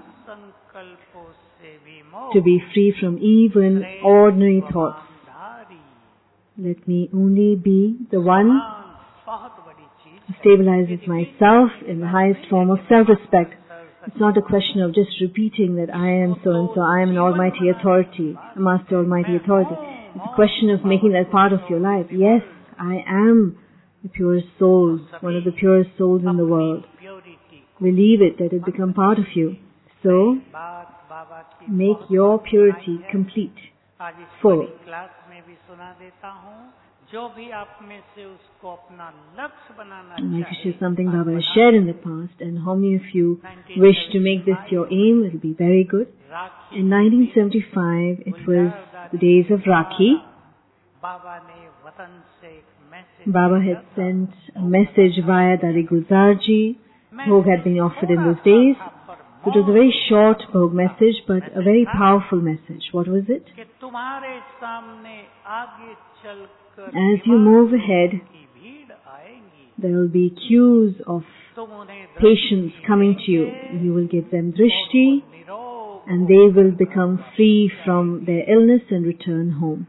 to be free from even ordinary thoughts. Let me only be the one who stabilizes myself in the highest form of self-respect. It's not a question of just repeating that I am so-and-so, I am an almighty authority, a master almighty authority. It's a question of making that part of your life. Yes, I am the purest soul, one of the purest souls in the world. Believe it, let it become part of you. So, make your purity complete, full. I'd like to share something Baba has shared in the past, and how many of you wish to make this your aim, it will be very good. In nineteen seventy-five, it was the days of Rakhi. Baba had sent a message via Dari Gulzarji. Bhog had been offered in those days. It was a very short Bhog message, but a very powerful message. What was it? As you move ahead, there will be queues of patients coming to you. You will give them drishti, and they will become free from their illness and return home.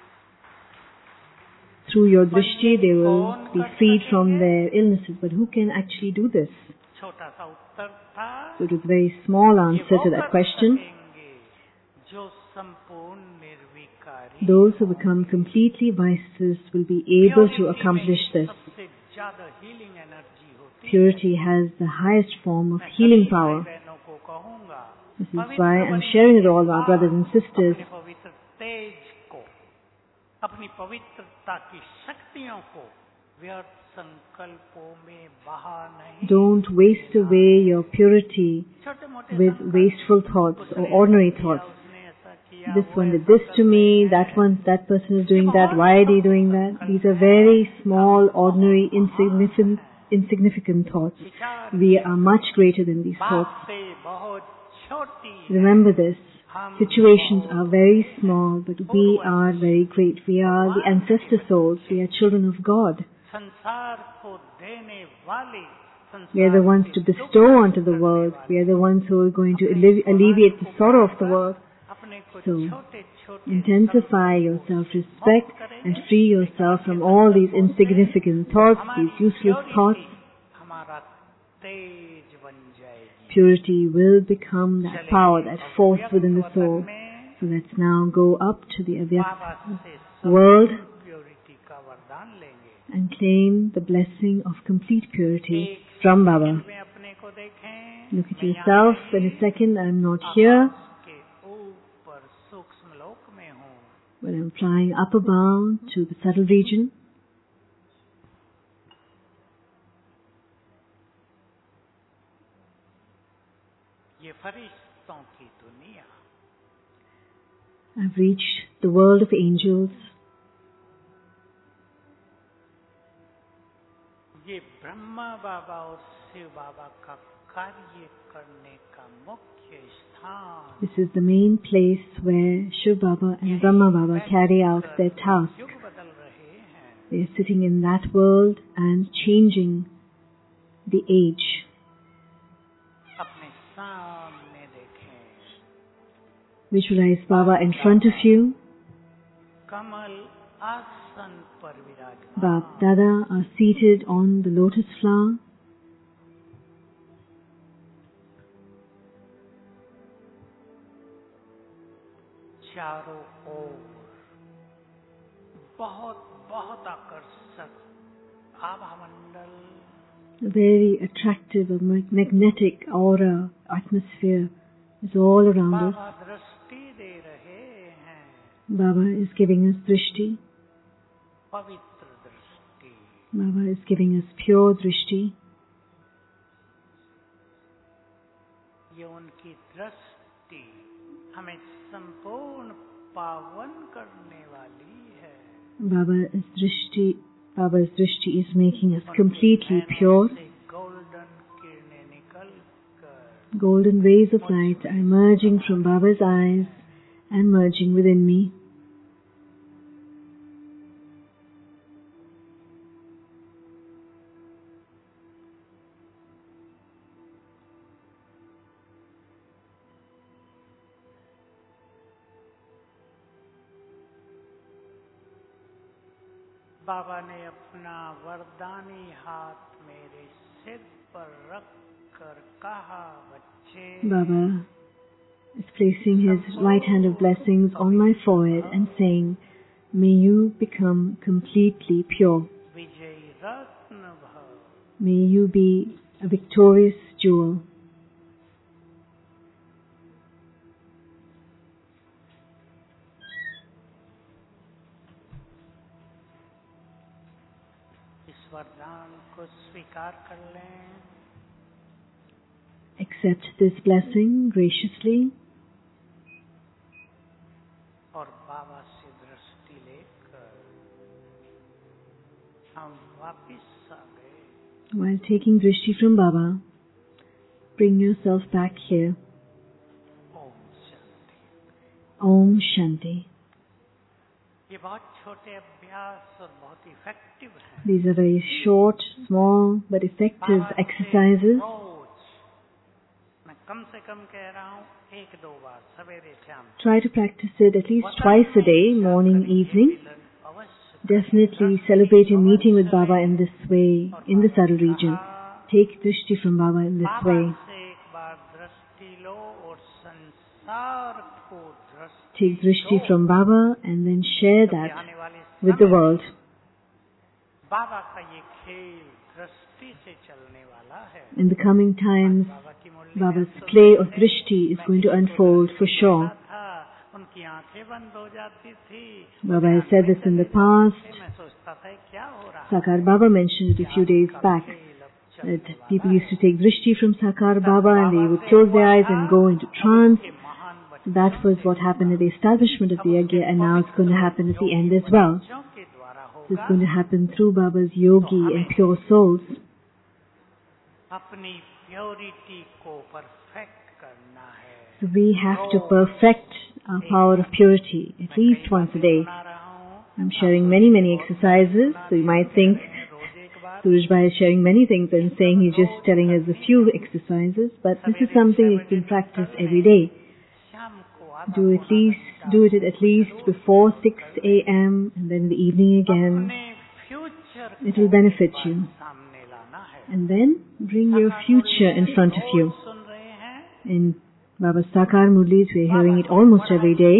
Through your drishti, they will be freed from their illnesses. But who can actually do this? So it was a very small answer to that question. अधिकारी those who become completely wise will be able to accomplish this. सबसे ज्यादा healing energy होती है। Purity has the highest form of healing power. बहनों को कहूंगा This is why I'm sharing with all our brothers and sisters. अपने पवित्र तेज को, अपनी पवित्रता की शक्तियों को व्यर्थ संकल्पों में बहा नहीं। Don't waste away your purity छोटे मोटे with wasteful thoughts or ordinary thoughts. उसने ऐसा किया, This one did this to me, that one, that person is doing that, why are they doing that? These are very small, ordinary, insignificant, insignificant thoughts. We are much greater than these thoughts. बात से बहुत छोटी Remember this. Situations are very small, but we are very great. We are the ancestor souls. We are children of God. संसार को देने वाले, We are the ones to bestow onto the world. We are the ones who are going to allevi- alleviate the sorrow of the world. अपने को So, छोटे छोटे intensify your self-respect and free yourself from all these insignificant thoughts, these useless thoughts. हमारा तेज बन जाएगी। Purity will become that power, that force within the soul. So let's now go up to the Baba Avyakt से world purity का वरदान लेंगे। and claim the blessing of complete purity from Baba. में अपने को देखें, Look at yourself. In a second, I'm not here, के ऊपर सूक्ष्म लोक में हूँ। but I'm flying up above to the subtle region. ये फरिश्तों की दुनिया, I've reached the world of angels. ये ब्रह्मा बाबा और शिव बाबा का कार्य करने का मुख्य स्थान। This is the main place where Shiv Baba and Brahma Baba carry out their task. युग बदल रहे हैं। They are sitting in that world and changing the age. अपने सामने देखें, Visualize Baba in front of you. कमल आसन पर विराजमान। Baba Dada are seated on the lotus flower. चारों ओर बहुत बहुत आकर्षक आभा मंडल, A very attractive, a mag- magnetic aura, atmosphere is all around us. बाबा दृष्टि दे रहे हैं, Baba is giving us drishti. पवित्र दृष्टि। Baba is giving us pure drishti. ये उनकी दृष्टि हमें संपूर्ण पावन करने वाली है। Baba's drishti, Baba's drishti is making us completely pure. से गोल्डन किरणें निकल कर Golden rays of light are emerging from Baba's eyes and merging within me. बाबा ने अपना वरदानी हाथ मेरे सिर पर रख कर कहा, बच्चे Baba is placing his right hand of blessings on my forehead and saying, may you become completely pure. विजयी रत्न भव। May you be a victorious jewel. इस वरदान को स्वीकार कर लें Accept this blessing graciously और बाबा से दृष्टि लेकर हम वापिस आ गए। while taking drishti from Baba. Bring yourself back here. Om Shanti. Om Shanti. ये बहुत छोटे अभ्यास और बहुत इफेक्टिव हैं। These are very short, small, but effective बाबा से exercises. रोज मैं कम से कम कह रहा हूँ एक दो बार सवेरे शाम Try to practice it at least twice a day, morning, evening. अवश्य Definitely celebrate your meeting with Baba in this way, in the subtle region. Take drishti from Baba in this Baba way. से एक बार दृष्टि लो और संसार को दृष्टि take drishti from Baba and then share that with the world. बाबा का ये खेल दृष्टि से चलने वाला है. In the coming times, Baba's play of drishti is going to unfold for sure. उनकी आंखें बंद हो जाती थी. Baba has said this in the past. मैं सोचता था क्या हो रहा है. Sakar Baba mentioned it a few days back, that people used to take drishti from Sakar Baba and they would close their eyes and go into trance. So that was what happened at the establishment of the Yagya, and now it's going to happen at the end as well. So it's going to happen through Baba's yogi and pure souls. अपनी purity को perfect करना है. So we have to perfect our power of purity at least once a day. I'm sharing many, many exercises, so you might think Suraj Bhai is sharing many things and saying he's just telling us a few exercises, but this is something you can practice every day. Do at least, do it at least before six a.m. and then in the evening again. It will benefit you. And then bring your future in front of you. In Baba's Sakar Murlis, we are hearing it almost every day.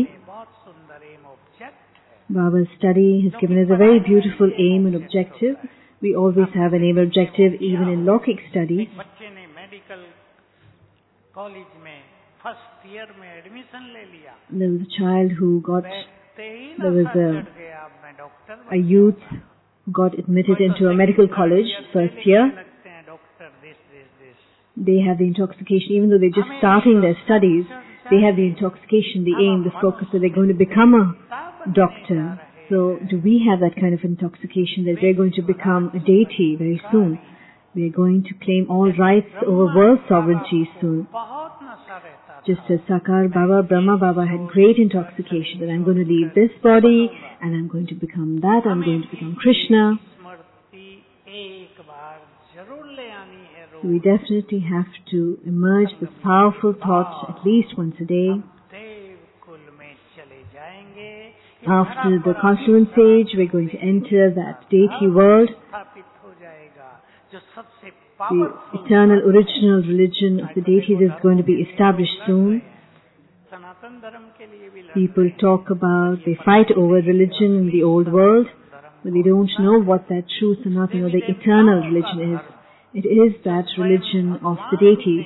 Baba's study has given us a very beautiful aim and objective. We always have an aim and objective even in Lokik studies. बच्चे ने medical college में first year में admission ले लिया. There was a child who got, there was a, मैं doctor a youth who got admitted into a medical college first year. लगते हैं doctor this this this. They have the intoxication, even though they're just starting their studies, they have the intoxication, the aim, the focus that they're going to become a doctor. So do we have that kind of intoxication that we're going to become a deity very soon? We're going to claim all rights over world sovereignty soon. बहुत नशा रहता. Just as Sakar Baba, Brahma Baba had great intoxication that I'm going to leave this body and I'm going to become that, I'm going to become Krishna. स्मृति एक बार जरूर ले आनी है. So we definitely have to emerge this powerful thought at least once a day. देव कुल में चले जाएंगे. After the confluence age, we're going to enter that deity world. स्थापित हो जाएगा. जो सबसे The powerful eternal original religion of the deities is going to be established soon. सनातन धर्म के लिए भी लड़ People talk about, they fight over religion in the old world, but they don't know what that true Sanatana or the eternal religion is. It is that religion of the deities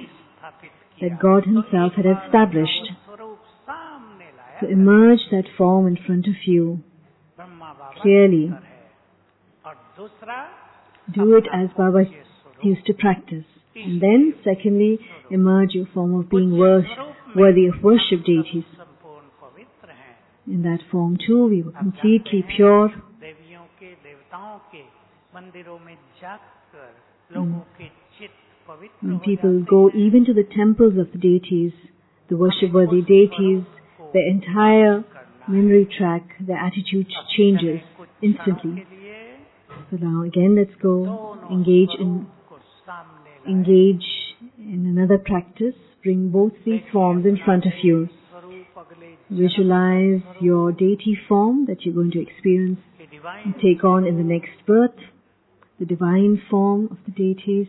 that God Himself had established. स्वरूप सामने लाया. So emerge that form in front of you Brahma Baba clearly. है. और दूसरा Do it as Baba used to practice. And then, secondly, emerge your form of being wor- worthy of worship deities. संपूर्ण पवित्र हैं. In that form too, we were completely pure. देवियों के देवताओं के मंदिरों में जाकर लोगों के चित्त पवित्र When हो people जाते go हैं. even to the temples of the deities, the worship-worthy deities, their entire memory track, their attitude changes कुछ instantly. के लिए So now again, let's go engage in को सामने लाए. engage in another practice. Bring both these forms in front of you. स्वरूप अगले Visualize your deity form that you're going to experience के divine and take on in the next birth, the divine form of the deities.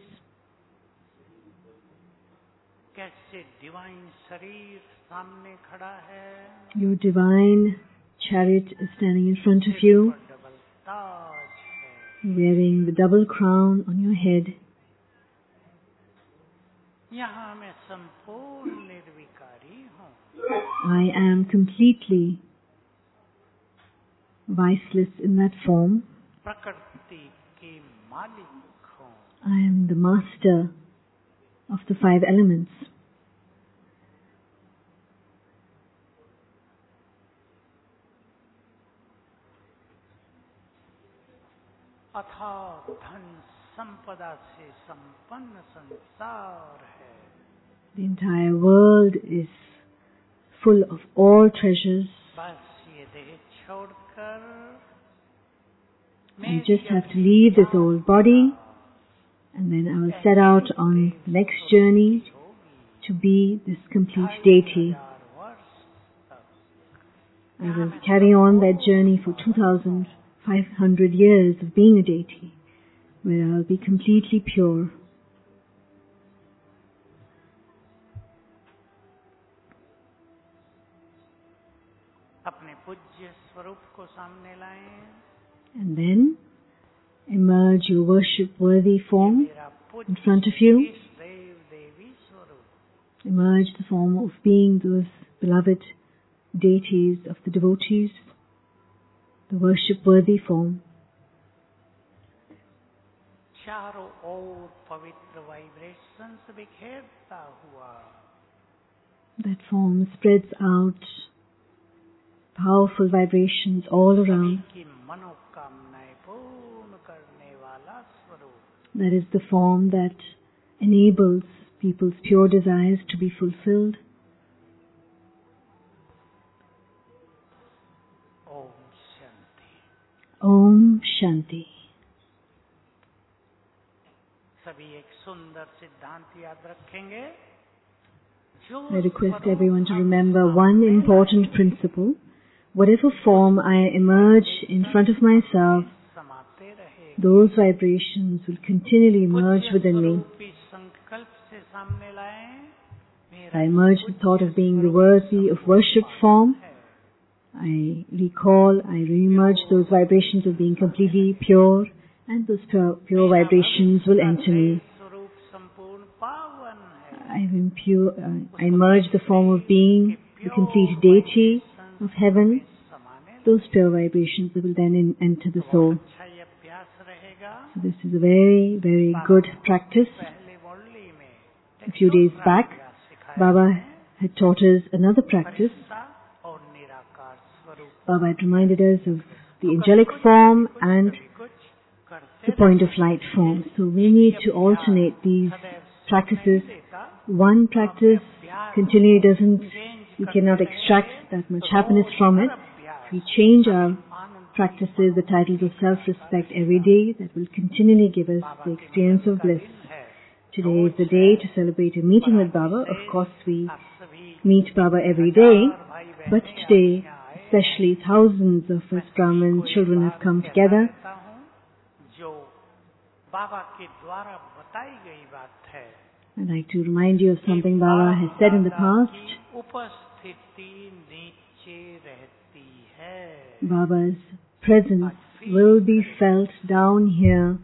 कैसे divine शरीर सामने खड़ा है. Your divine chariot is standing in front of you, double ताज है. wearing the double crown on your head. यहाँ मैं संपूर्ण निर्विकारी हूँ. I am completely viceless in that form. प्रकृति के मालिक हूँ. I am the master of the five elements. अथाह धन संपदा से संपन्न संसार है. The entire world is full of all treasures. बस ये देह छोड़कर I just have to leave this old body, and then I will set out on the next journey to be this complete deity. वर्ष तक I will carry on that journey for two thousand five hundred years of being a deity, where I will be completely pure. स्वरूप को सामने लाएं। And then emerge your worship-worthy form मेरा in front of you. इष्ट देव देवी स्वरूप Emerge the form of being those beloved deities of the devotees, the worship-worthy form. चारों ओर पवित्र vibrations बिखेरता हुआ That form spreads out powerful vibrations all around. की मनोकामनाएं पूर्ण करने वाला स्वरूप That is the form that enables people's pure desires to be fulfilled. Om Shanti. Om Shanti. सभी एक सुंदर सिद्धांत याद रखेंगे। जो I request स्वरूप everyone to हम remember सामने one लाएं, important principle. Whatever form I emerge in front of myself, समाते रहे। those vibrations will continually emerge पूज्य within me. स्वरूप इस संकल्प से सामने लाएं, मेरा I emerge the thought of being the worthy of worship form. I recall, I re-emerge those vibrations of being completely pure, and those pure, pure vibrations will enter me. स्वरूप संपूर्ण पावन है। I impure, uh, I emerge the form of being the complete deity of heaven. Those pure vibrations that will then in, enter the soul. अच्छा ये अभ्यास रहेगा। So this is a very, very good practice. पहले मुरली में A few days back, Baba had taught us another practice. और निराकार स्वरूप Baba had reminded us of the angelic form and कुछ करते the point of light form. So we need to alternate these practices. One practice continually doesn't, we cannot extract that much happiness from it. If we change our practices, the titles of self-respect every day, that will continually give us the experience of bliss. Today is the day to celebrate a meeting with Baba. Of course, we meet Baba every day, but today, especially thousands of us Brahmin children have come together. जो बाबा के द्वारा बताई गई बात है। I'd like to remind you of something Baba has said in the past. उपस्थिति नीचे रहती है। Baba's presence will be felt down here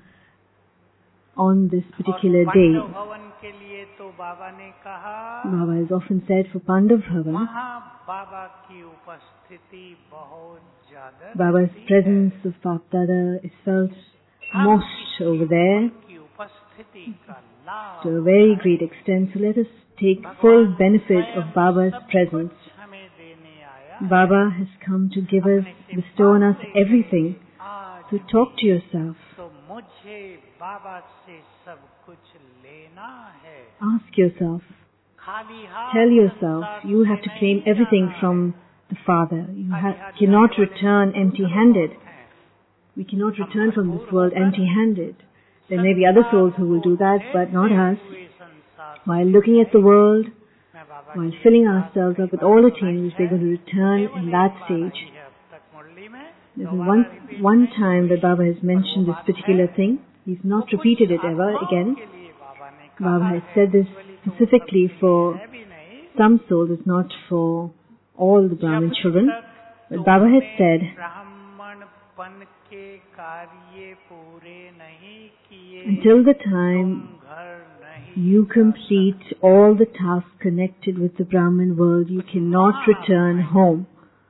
on this particular और day. पांडव भवन के लिए तो बाबा ने कहा Baba has often said for Pandav Bhavan, वहाँ बाबा की उपस्थिति बहुत ज्यादा Baba's रहती है। presence of Bap Dada is felt most over there की उपस्थिति का लाभ to a very great extent. So let us take full benefit of Baba's presence. हमें देने आया। Baba has come to give us, bestow on us everything. आज So talk to yourself. तो मुझे बाबा से सब कुछ लेना है। Ask yourself. खाली हाथ Tell yourself you have to claim everything from the Father. You ha- cannot return empty-handed. We cannot return from this world empty-handed. There may be other souls who will do that, but not us. While looking at the world, मैं बाबा while filling ourselves up with all the things, we're going to return in that stage. अब तक मुरली में There's one, one time that Baba has mentioned this particular thing. He's not repeated it ever again. के लिए बाबा ने Baba has said this specifically for कहा भी नहीं some souls, it's not for all the Brahmin children. But Baba has said, ब्राह्मण पन के कार्य पूरे नहीं किए until the time घर नहीं you complete all the tasks connected with the Brahmin world, you cannot return home.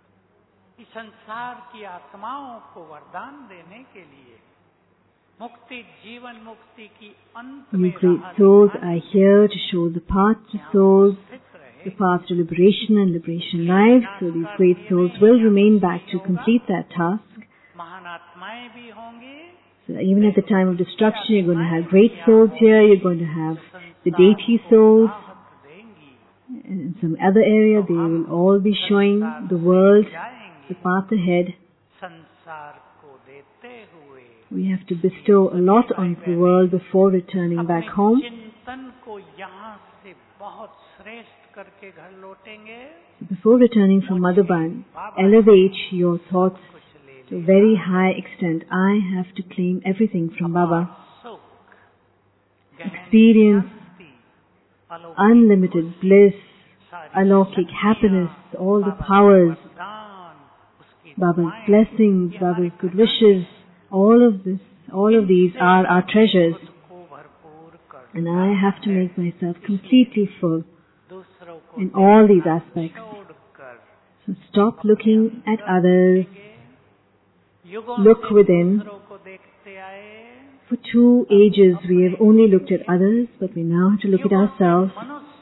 इस संसार की आत्माओं को वरदान देने के लिए मुक्ति जीवन मुक्ति की अंत You में great राह souls दिखाने are here to show the path to souls, स्थित रहे। the path to liberation and liberation life. So these great souls will remain back to complete that task. महान आत्माएं भी होंगी So even at the time of destruction, you're going to have great souls here, you're going to have the deity souls. राहत देंगी And in some other area, they will all be showing the world the जाएंगे path ahead. संसार को देते हुए We have to bestow a lot onto the world before returning back अपने home. चिंतन को यहाँ से बहुत श्रेष्ठ करके घर लौटेंगे Before returning from Madhuban, elevate your thoughts कुछ ले to a very high extent. I have to claim everything from Baba. सुख गहन Experience शांति, अलौकिक unlimited bliss, सारी alaukic happiness, all the powers. वरदान उसकी Baba's blessings, Baba's good wishes, all of this, all of these are our treasures. And I have to make myself completely full in all these aspects. So stop looking at others. Look within. For two ages we have only looked at others, but we now have to look at ourselves.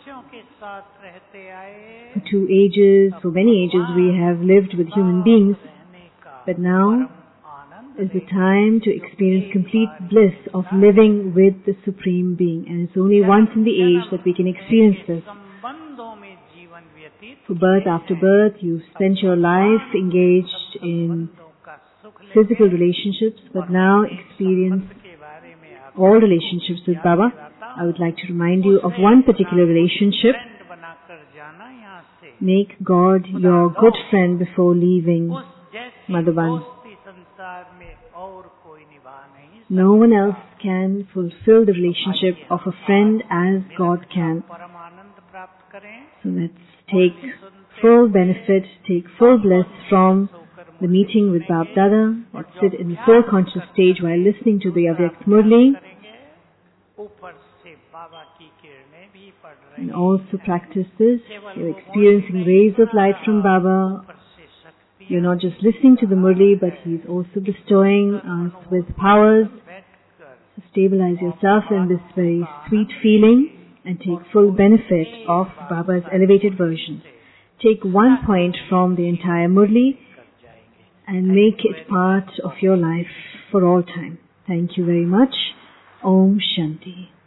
For two ages, for many ages we have lived with human beings, but now is the time to experience complete bliss of living with the Supreme Being. And it's only once in the age that we can experience this. For birth after birth, you've spent your life engaged in physical relationships, but now experience all relationships with Baba. I would like to remind you of one particular relationship. Make God your good friend before leaving Madhavan. No one else can fulfill the relationship of a friend as God can. So let's take full benefit, take full bliss from the meeting with Bab Dada. Let's sit in the soul conscious stage while listening to the Avyakt Murli. And also practice this. You're experiencing rays of light from Baba. You're not just listening to the Murli, but He's also bestowing us with powers. So stabilize yourself in this very sweet feeling and take full benefit of Baba's elevated version. Take one point from the entire Murli and make it part of your life for all time. Thank you very much. Om Shanti.